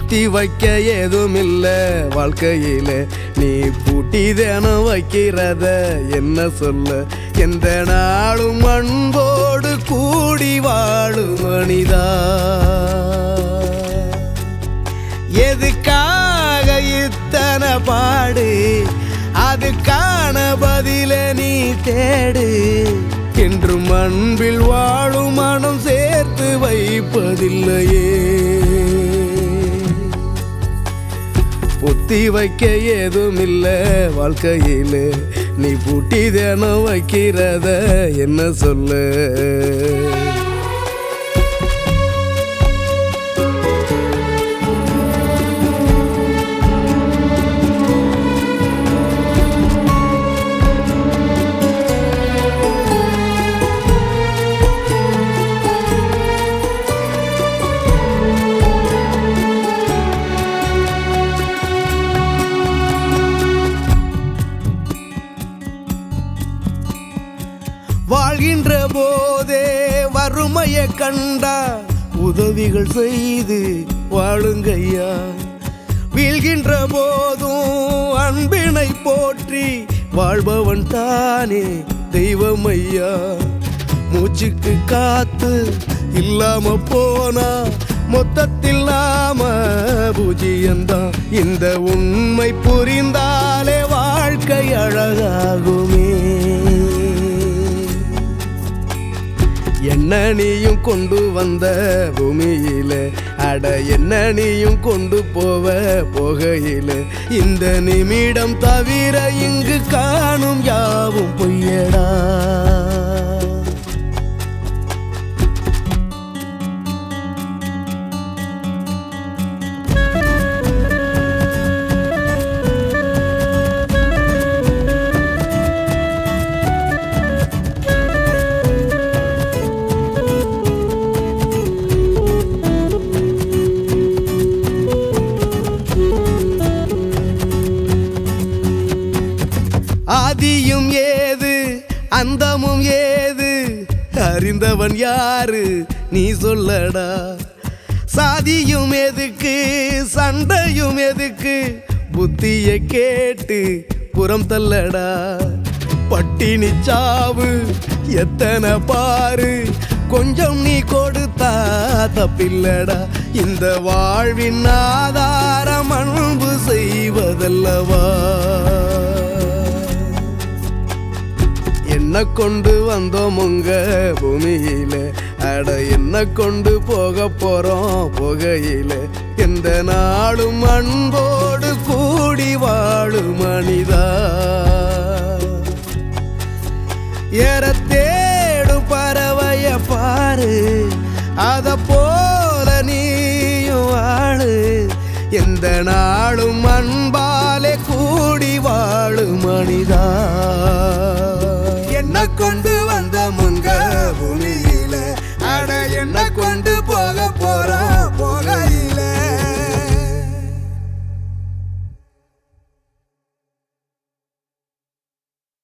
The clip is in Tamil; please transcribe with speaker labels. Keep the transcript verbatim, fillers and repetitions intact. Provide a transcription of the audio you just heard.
Speaker 1: பொத்தி வைக்க ஏதும் இல்ல வாழ்க்கையில நீ பூட்டி தினம் வைக்கிறத என்ன சொல்ல எந்த நாளும் அன்போடு கூடி வாழும் மனிதா எதுக்காக இத்தனை பாடு அதுக்கான பதில நீ தேடு என்றும் அன்பில் வாழும் மனம் சேர்த்து வைப்பதில்லையே பொத்தி வைக்க ஏதும் இல்ல வாழ்க்கையில நீ பூட்டி தினம் வைக்கிறத என்ன சொல்ல வாழ்கின்ற போதே வறுமைய கண்டா உதவிகள் செய்து வாழுங்கய்யா வீழ்கின்ற போதும் அன்பினை போற்றி வாழ்பவன் தானே தெய்வம் ஐயா மூச்சுக்கு காத்து இல்லாம போனா மொத்தத்தில் நாம பூஜ்யந்தான் இந்த உண்மை புரிந்தாலே வாழ்க்கை அழகாகுமே என்ன நீயும் கொண்டு வந்த பூமியில அட என்ன நீயும் கொண்டு போவ போகையில இந்த நிமிடம் தவிர இங்கு காணும் யாவும் பொய்யடா ஆதியும் ஏது அந்தமும் ஏது அறிந்தவன் யாரு நீ சொல்லடா சாதியும் எதுக்கு சண்டையும் எதுக்கு புத்தியை கேட்டு புறம் தள்ளடா பட்டினி சாவு எத்தனை பாரு கொஞ்சம் நீ கொடுத்தா தப்பில்லடா இந்த வாழ்வின் ஆதாரம் அன்பு செய்வதல்லவா என்ன கொண்டு வந்தோம் உங்க பூமியில அட என்ன கொண்டு போக போறோம் போகையில எந்த நாளும் அன்போடு கூடி வாழும் மனிதா ஏற தேடு பறவைய பாரு அத போல நீயும் வாழு எந்த நாளும் அன்பாலே கூடி வாழும் மனிதா என்ன கொண்டு வந்த முங்க பூமியில அட என்ன கொண்டு